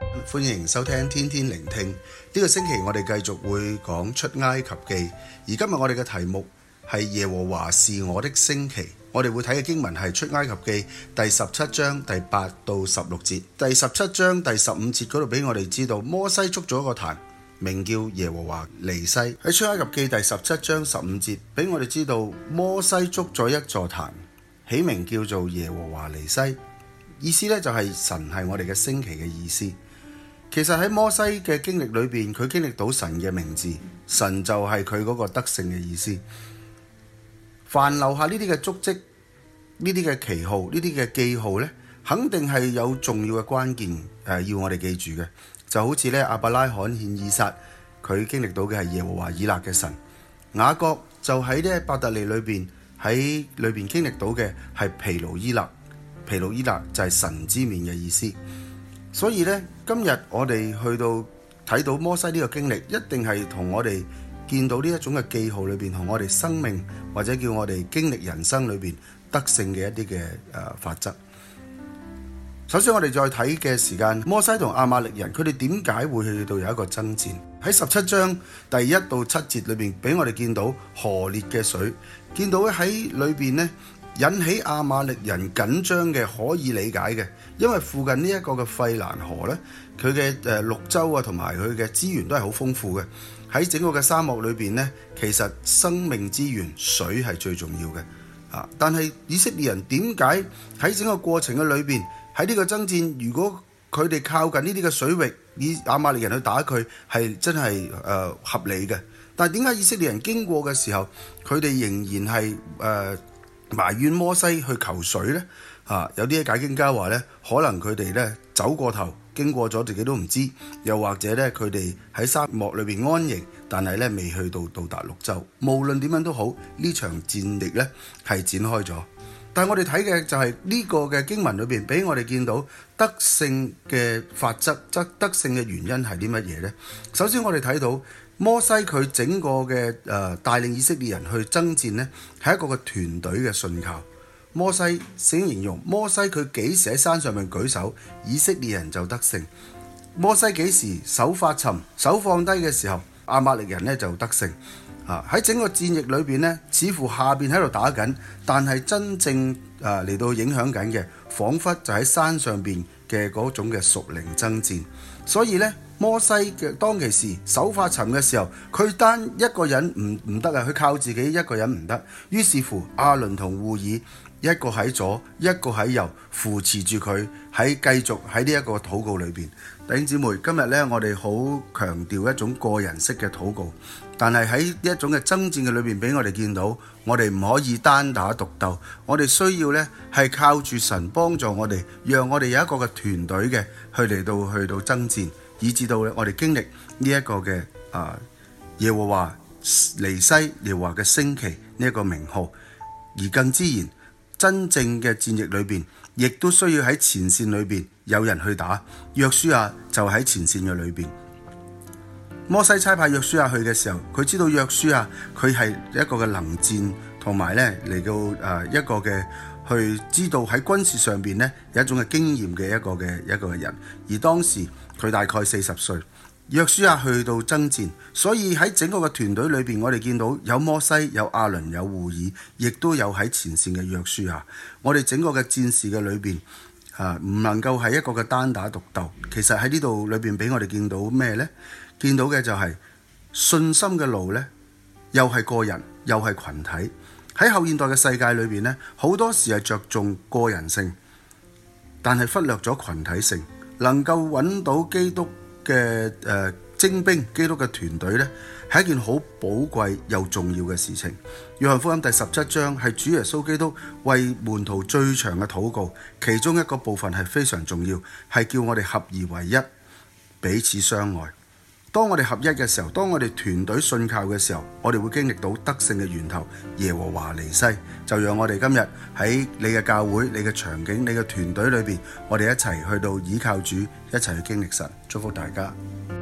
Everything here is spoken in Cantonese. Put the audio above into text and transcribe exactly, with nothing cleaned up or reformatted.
歡迎收聽天天聆聽。呢、這個星期我哋繼續會講出埃及記，而今日我哋嘅題目係耶和華是我的升旗。我哋會睇嘅經文係出埃及記第十七章第八到十六節。第十七章第十五節嗰度俾我哋知道，摩西築咗一個壇，名叫耶和華尼西。喺出埃及記第十七章十五節俾我哋知道，摩西築咗一座壇，起名叫做耶和華尼西。意思咧就係神係我哋嘅升旗嘅意思。其實喺摩西嘅經歷裏邊，佢經歷到神嘅名字，神就係佢嗰個得勝嘅意思。凡留下呢啲嘅足跡、呢啲嘅旗號、呢啲嘅記號呢，肯定係有重要嘅關鍵誒、呃，要我哋記住嘅。就好似咧亞伯拉罕獻以撒，佢經歷到嘅係耶和華以勒嘅神。雅各就喺呢伯特利裏邊喺裏邊經歷到嘅係毗努伊勒，毗努伊勒就係神之面嘅意思。所以呢，今日我哋去到睇到摩西呢個經歷，一定係同我哋見到呢一種嘅記號裏邊，同我哋生命或者叫我哋經歷人生裏邊得勝嘅一啲嘅誒法則。首先我哋再睇嘅時間，摩西同亞瑪力人佢哋點解會去到有一個爭戰？喺十七章第一到七節裏邊俾我哋見到河烈嘅水，見到喺裏邊呢引起亞瑪力人緊張嘅，可以理解嘅，因為附近呢一個嘅費蘭河呢，佢嘅誒綠洲啊同埋佢嘅資源都係好豐富嘅。喺整個嘅沙漠裏邊呢，其實生命資源水係最重要嘅啊！但係以色列人點解喺整個過程嘅裏邊，喺呢個爭戰，如果佢哋靠近呢啲嘅水域，以亞瑪力人去打佢，係真係誒、呃、合理嘅。但係點解以色列人經過嘅時候，佢哋仍然係誒、呃、埋怨摩西去求水呢？啊，有啲解經家話呢，可能佢哋呢走過頭，經過咗自己都唔知，又或者呢，佢哋喺沙漠裏邊安營，但係呢未去到到達綠洲。無論點樣都好，呢場戰役呢係展開咗。但係我哋睇嘅就係呢個嘅經文裏邊，俾我哋見到得勝嘅法則，則得勝嘅原因係啲乜嘢呢？首先我哋睇到摩西佢整個嘅誒帶領以色列人去爭戰呢，係一個嘅團隊嘅信靠。摩西聖經形容摩西佢幾時喺山上面舉手，以色列人就得勝；摩西幾時手發沉、手放低嘅時候，亞瑪力人呢就得勝。啊！喺整個戰役裏邊呢，似乎下邊喺度打緊，但係真正啊嚟到影響緊嘅，彷彿就喺山上邊嘅嗰種嘅屬靈爭戰。所以呢，摩西嘅當其時手發沉嘅時候，佢單一個人唔唔得啊，佢靠自己一個人唔得。於是乎，亞倫同戶珥一個喺左，一個喺右，扶持住佢喺繼續喺呢一個禱告裏邊。弟兄姊妹，今日呢，我哋好強調一種個人式嘅禱告。但係喺呢一種嘅爭戰嘅裏邊，俾我哋見到，我哋唔可以單打獨鬥，我哋需要呢係靠住神幫助我哋，讓我哋有一個嘅團隊嘅去嚟到去到爭戰，以至到我哋經歷呢一個嘅啊耶和華尼西耶和華嘅升旗呢一個名號。而更之然，真正嘅戰役裏邊，亦都需要喺前線裏邊有人去打。約書亞就喺前線嘅裏邊。摩西差派約書亞去嘅時候，佢知道約書亞佢係一個嘅能戰，同埋咧嚟到誒一個嘅去知道喺軍事上邊咧有一種嘅經驗嘅一個嘅一個嘅人。而當時佢大概四十歲，約書亞去到爭戰，所以喺整個嘅團隊裏邊，我哋見到有摩西、有亞倫、有戶珥，亦都有喺前線嘅約書亞。我哋整個嘅戰士嘅裏邊啊，唔能夠係一個嘅單打獨鬥。其實喺呢度裏邊俾我哋見到咩呢？見到嘅就係信心嘅路呢，又係個人，又係群體。喺後現代嘅世界裏邊呢，好多時係着重個人性，但係忽略咗群體性。能夠揾到基督嘅誒、呃、精兵，基督嘅團隊呢，係一件好寶貴又重要嘅事情。約翰福音第十七章係主耶穌基督為門徒最長嘅禱告，其中一個部分係非常重要，係叫我哋合而為一，彼此相愛。當我哋合一嘅時候，當我哋團隊信靠嘅時候，我哋會經歷到得勝嘅源頭耶和華尼西。就讓我哋今日喺你嘅教會、你嘅場景、你嘅團隊裏邊，我哋一齊去到倚靠主，一齊去經歷神。祝福大家。